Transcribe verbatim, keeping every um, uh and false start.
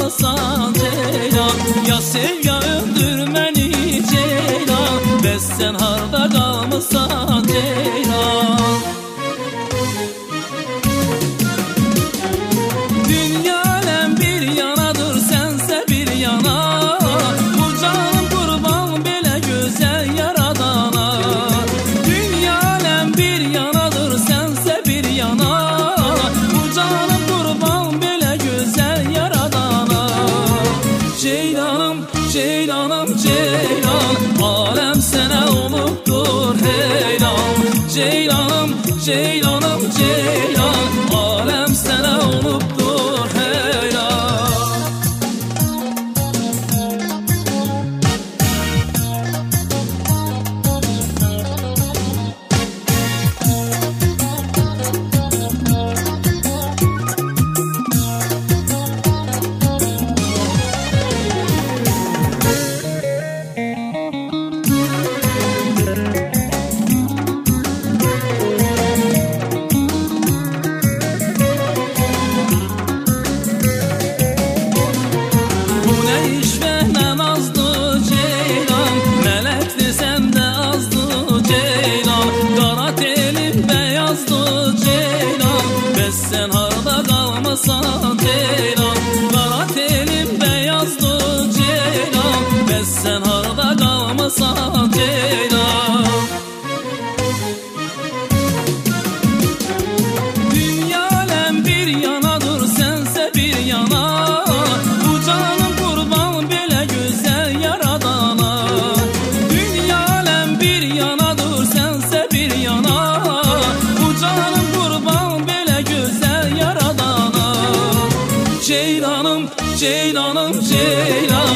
kalmasan ceylan. Ya sev ya öldür beni ceylan, bəs sen harda kalmasan ceylan. Dünya alem bir yanadır, sense bir yana. Bu canım kurban belə güzel yaradana. Dünya alem bir yanadır, sense bir yana. Bu canım kurban belə güzel yaradana. Ceylanım, ceylanım, ceylan, alem sana olubdur heyran. Ceylanım, ceylanım, ceylan, alem sana olubdur heyran. Sen harda kalmasan ceylan, kara telim beyazdı ceylan. Bəs sen harda kalmasan ceylan. Dünya alem bir yanadır, sense bir yana. Bu canım kurban belə güzel yaradana. Dünya alem bir yanadır, sense bir yana. Bu canım kurban belə güzel yaradana. Ceylanım, ceylanım, ceylan,